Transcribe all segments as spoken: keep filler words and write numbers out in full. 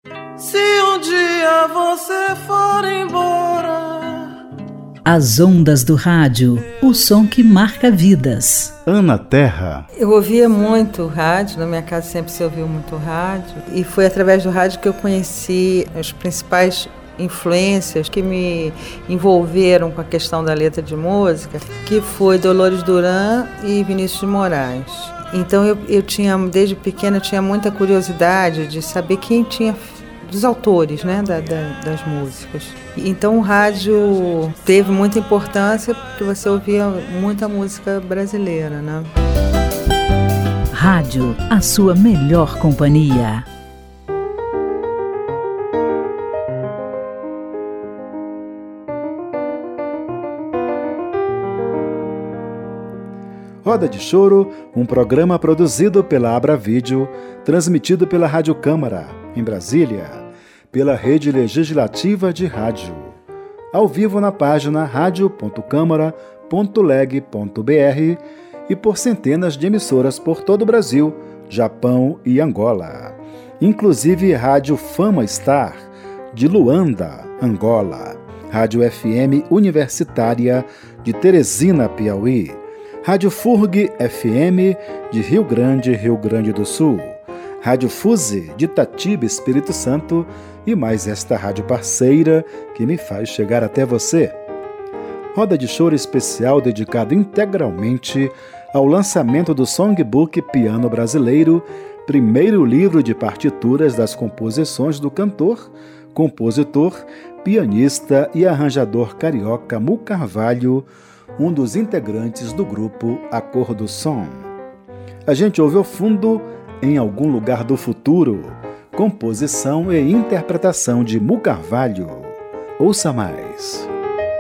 Se um dia você for embora. As ondas do rádio, o som que marca vidas. Ana Terra. Eu ouvia muito rádio, na minha casa sempre se ouviu muito rádio. E foi através do rádio que eu conheci as principais influências que me envolveram com a questão da letra de música, que foi Dolores Duran e Vinícius de Moraes. Então eu, eu tinha, desde pequena, eu tinha muita curiosidade de saber quem tinha, dos autores, né, da, da, das músicas. Então o rádio teve muita importância porque você ouvia muita música brasileira, né? Rádio, a sua melhor companhia. Roda de Choro, um programa produzido pela Abra Vídeo, transmitido pela Rádio Câmara, em Brasília, pela Rede Legislativa de Rádio. Ao vivo na página rádio ponto câmara ponto leg ponto br e por centenas de emissoras por todo o Brasil, Japão e Angola. Inclusive Rádio Fama Star, de Luanda, Angola. Rádio F M Universitária, de Teresina, Piauí. Rádio Furg F M, de Rio Grande, Rio Grande do Sul. Rádio Fuse, de Itatiba, Espírito Santo, e mais esta rádio parceira que me faz chegar até você. Roda de Choro especial dedicado integralmente ao lançamento do Songbook Piano Brasileiro, primeiro livro de partituras das composições do cantor, compositor, pianista e arranjador carioca Mu Carvalho, um dos integrantes do grupo A Cor do Som. A gente ouve ao fundo Em Algum Lugar do Futuro, composição e interpretação de Mu Carvalho. Ouça mais.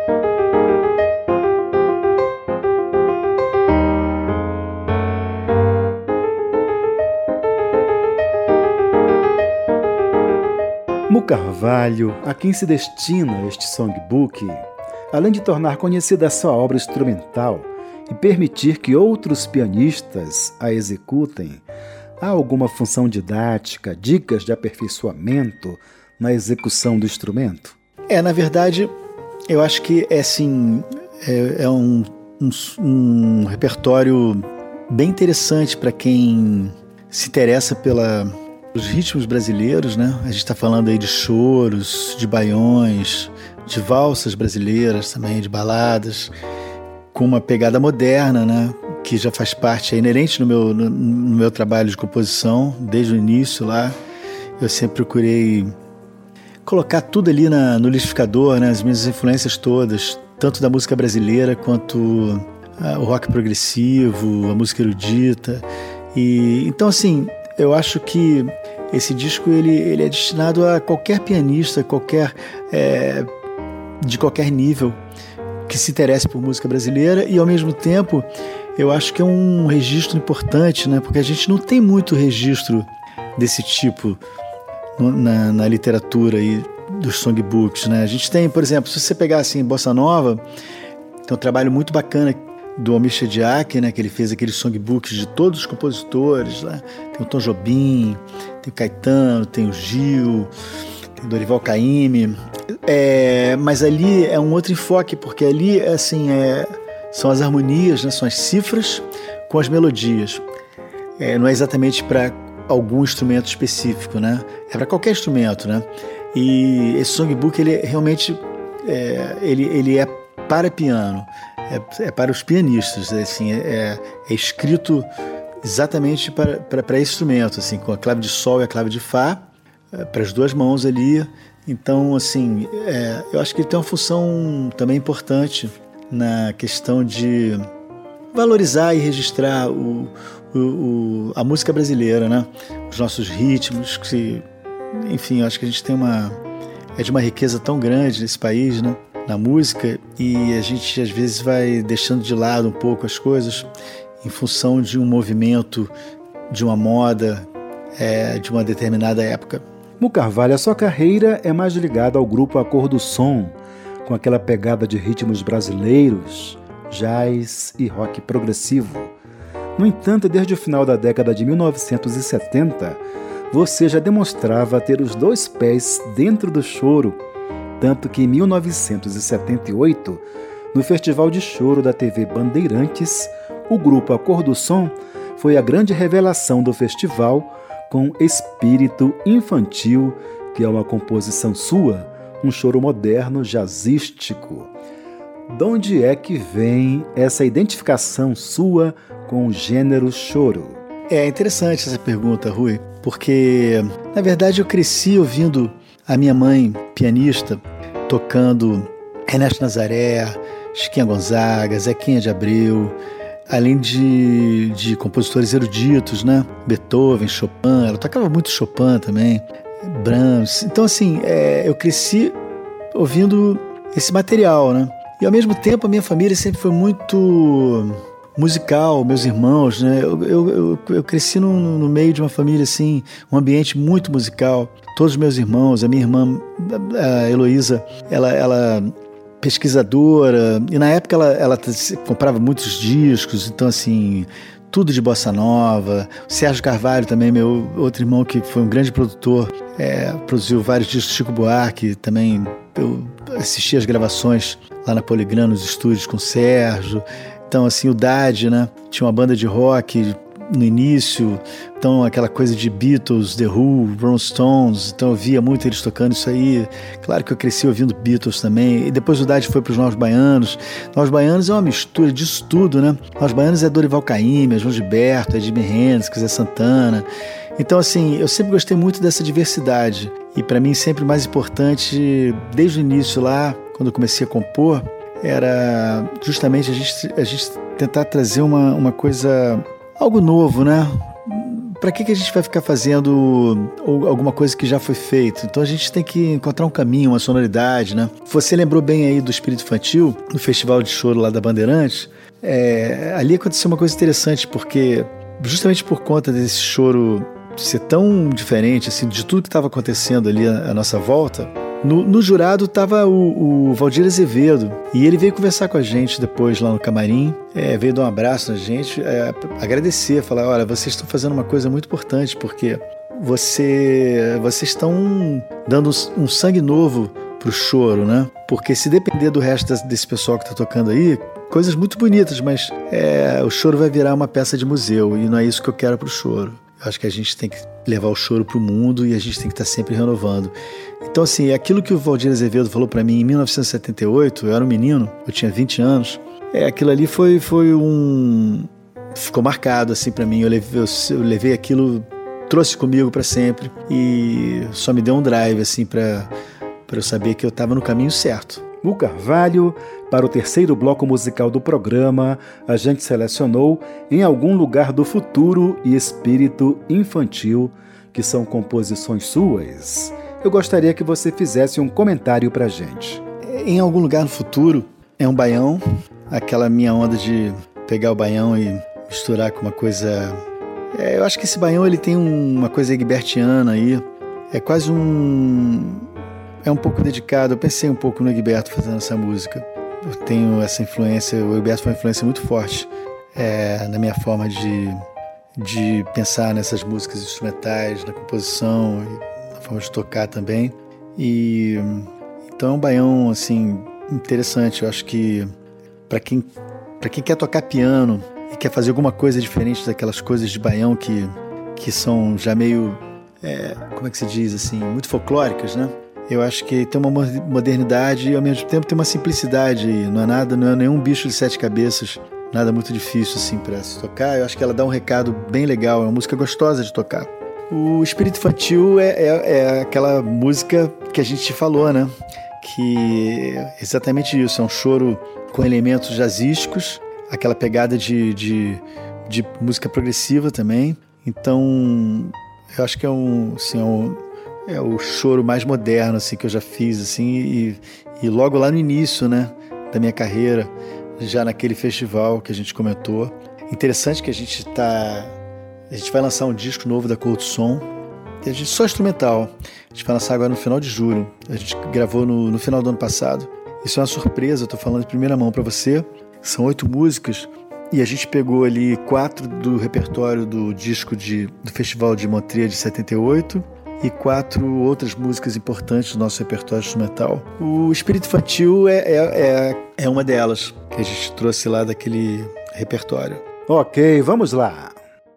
Mu Carvalho, a quem se destina este songbook, além de tornar conhecida a sua obra instrumental e permitir que outros pianistas a executem, há alguma função didática, dicas de aperfeiçoamento na execução do instrumento? É, na verdade, eu acho que é, assim, é, é um, um, um repertório bem interessante para quem se interessa pela, pelos ritmos brasileiros, né? A gente está falando aí de choros, de baiões, de valsas brasileiras também, de baladas, com uma pegada moderna, né? Que já faz parte, é inerente no meu, no, no meu trabalho de composição, desde o início lá. Eu sempre procurei colocar tudo ali na, no liquidificador, né? As minhas influências todas, tanto da música brasileira quanto a, o rock progressivo, a música erudita. E, então, assim, eu acho que esse disco ele, ele é destinado a qualquer pianista, qualquer, é, de qualquer nível, que se interesse por música brasileira, e ao mesmo tempo eu acho que é um registro importante, né? Porque a gente não tem muito registro desse tipo no, na, na literatura e dos songbooks, né? A gente tem, por exemplo, se você pegar assim Bossa Nova, tem um trabalho muito bacana do Almir Shediac, né? Que ele fez aqueles songbooks de todos os compositores, né? Tem o Tom Jobim, tem o Caetano, tem o Gil, tem o Dorival Caymmi. É, mas ali é um outro enfoque, porque ali assim, é, são as harmonias, né, são as cifras com as melodias. É, não é exatamente para algum instrumento específico, né? É para qualquer instrumento, né? E esse songbook ele realmente é, ele, ele é para piano, é, é para os pianistas, é, assim, é, é escrito exatamente para, para, para esse instrumento, assim, com a clave de sol e a clave de fá, é, para as duas mãos ali. Então, assim, é, eu acho que ele tem uma função também importante na questão de valorizar e registrar o, o, o, a música brasileira, né? Os nossos ritmos, que, enfim, eu acho que a gente tem uma... é de uma riqueza tão grande nesse país, né? Na música, e a gente às vezes vai deixando de lado um pouco as coisas em função de um movimento, de uma moda, é, de uma determinada época. Mu Carvalho, a sua carreira é mais ligada ao grupo A Cor do Som, com aquela pegada de ritmos brasileiros, jazz e rock progressivo. No entanto, desde o final da década de mil novecentos e setenta, você já demonstrava ter os dois pés dentro do choro, tanto que em mil novecentos e setenta e oito, no Festival de Choro da T V Bandeirantes, o grupo A Cor do Som foi a grande revelação do festival com Espírito Infantil, que é uma composição sua, um choro moderno jazzístico. De onde é que vem essa identificação sua com o gênero choro? É interessante essa pergunta, Rui, porque, na verdade, eu cresci ouvindo a minha mãe, pianista, tocando Ernesto Nazaré, Chiquinha Gonzaga, Zequinha de Abreu, além de, de compositores eruditos, né? Beethoven, Chopin, ela tocava muito Chopin também, Brahms. Então, assim, é, eu cresci ouvindo esse material, né? E, ao mesmo tempo, a minha família sempre foi muito musical, meus irmãos, né? Eu, eu, eu, eu cresci no, no meio de uma família, assim, um ambiente muito musical. Todos os meus irmãos, a minha irmã, a Heloísa, ela... ela pesquisadora, e na época ela, ela comprava muitos discos, então assim, tudo de bossa nova. O Sérgio Carvalho também, meu outro irmão que foi um grande produtor, é, produziu vários discos, Chico Buarque, também eu assisti as gravações lá na Poligrama, nos estúdios com o Sérgio. Então assim, o Dade, né, tinha uma banda de rock no início, então aquela coisa de Beatles, The Who, Rolling Stones, então eu via muito eles tocando isso aí. Claro que eu cresci ouvindo Beatles também, e depois o Dade foi para os Novos Baianos. Novos Baianos é uma mistura disso tudo, né? Novos Baianos é Dorival Caymmi, João Gilberto, é Jimi Hendrix, Zé Santana. Então assim, eu sempre gostei muito dessa diversidade, e para mim sempre mais importante, desde o início lá, quando eu comecei a compor, era justamente a gente, a gente tentar trazer uma, uma coisa... algo novo, né? Para que, que a gente vai ficar fazendo alguma coisa que já foi feita? Então a gente tem que encontrar um caminho, uma sonoridade, né? Você lembrou bem aí do Espírito Infantil, no Festival de Choro lá da Bandeirantes. É, ali aconteceu uma coisa interessante, porque justamente por conta desse choro ser tão diferente, assim, de tudo que estava acontecendo ali à, à nossa volta, No, no jurado estava o, o Valdir Azevedo, e ele veio conversar com a gente depois lá no camarim, é, veio dar um abraço na gente, é, agradecer, falar, olha, vocês estão fazendo uma coisa muito importante, porque você, vocês estão dando um sangue novo pro choro, né? Porque se depender do resto desse pessoal que está tocando aí, coisas muito bonitas, mas é, o choro vai virar uma peça de museu, e não é isso que eu quero pro choro. Eu acho que a gente tem que levar o choro para o mundo, e a gente tem que estar sempre renovando. Então, assim, aquilo que o Valdir Azevedo falou para mim em mil novecentos e setenta e oito, eu era um menino, eu tinha vinte anos, é, aquilo ali foi, foi um... ficou marcado, assim, para mim. Eu levei, eu levei aquilo, trouxe comigo para sempre, e só me deu um drive, assim, para eu saber que eu estava no caminho certo. O Carvalho, para o terceiro bloco musical do programa, a gente selecionou Em Algum Lugar do Futuro e Espírito Infantil, que são composições suas. Eu gostaria que você fizesse um comentário pra gente. Em Algum Lugar no Futuro é um baião, aquela minha onda de pegar o baião e misturar com uma coisa... É, eu acho que esse baião ele tem um, uma coisa egbertiana aí, é quase um... é um pouco dedicado. Eu pensei um pouco no Egberto fazendo essa música. Eu tenho essa influência, o Egberto foi uma influência muito forte é, na minha forma de, de pensar nessas músicas instrumentais, na composição e na forma de tocar também. E então é um baião assim, interessante. Eu acho que para quem, para quem quer tocar piano e quer fazer alguma coisa diferente daquelas coisas de baião que, que são já meio, é, como é que se diz assim, muito folclóricas, né? Eu acho que tem uma modernidade e ao mesmo tempo tem uma simplicidade aí. Não é nada, não é nenhum bicho de sete cabeças, nada muito difícil assim para se tocar. Eu acho que ela dá um recado bem legal, é uma música gostosa de tocar. O Espírito Infantil é, é, é aquela música que a gente falou, né? Que é exatamente isso, é um choro com elementos jazzísticos, aquela pegada de, de, de música progressiva também. Então, eu acho que é um... Assim, é um É o choro mais moderno assim, que eu já fiz, assim, e, e logo lá no início, né, da minha carreira, já naquele festival que a gente comentou. Interessante que a gente tá, a gente vai lançar um disco novo da Cor do Som, a gente, só instrumental. A gente vai lançar agora no final de julho. A gente gravou no, no final do ano passado. Isso é uma surpresa, eu tô falando de primeira mão para você. São oito músicas e a gente pegou ali quatro do repertório do disco de, do Festival de Montreal de setenta e oito e quatro outras músicas importantes do nosso repertório instrumental. O Espírito Infantil é, é, é, é uma delas que a gente trouxe lá daquele repertório. Ok, vamos lá.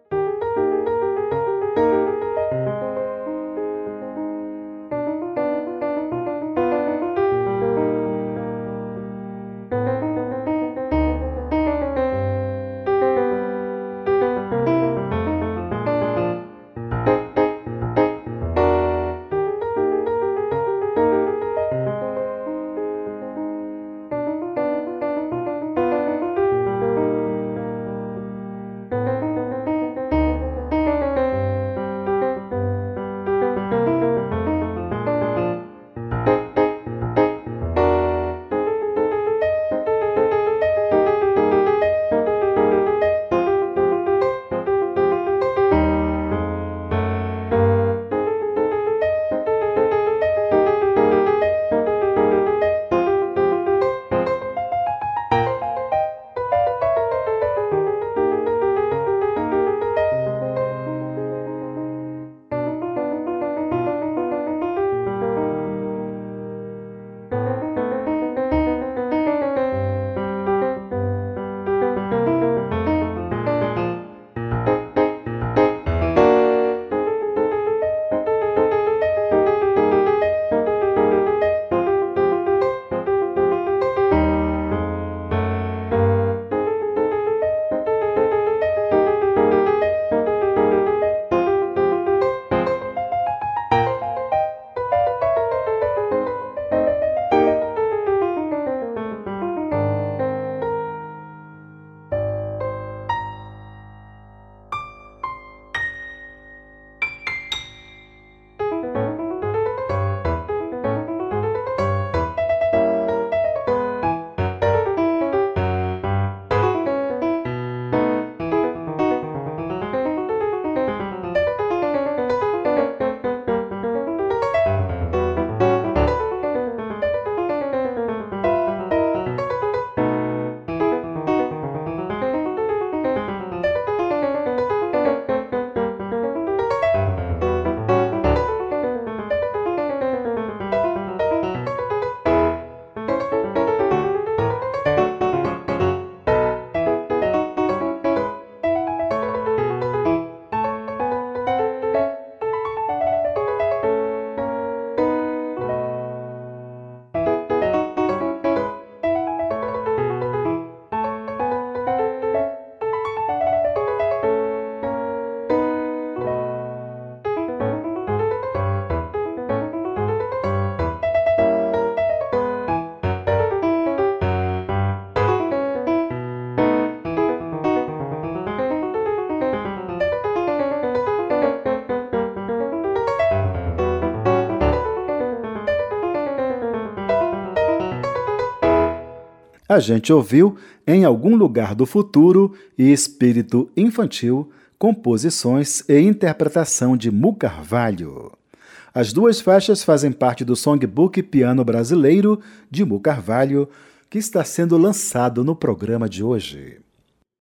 A gente ouviu Em Algum Lugar do Futuro e Espírito Infantil, composições e interpretação de Mu Carvalho. As duas faixas fazem parte do Songbook Piano Brasileiro de Mu Carvalho, que está sendo lançado no programa de hoje.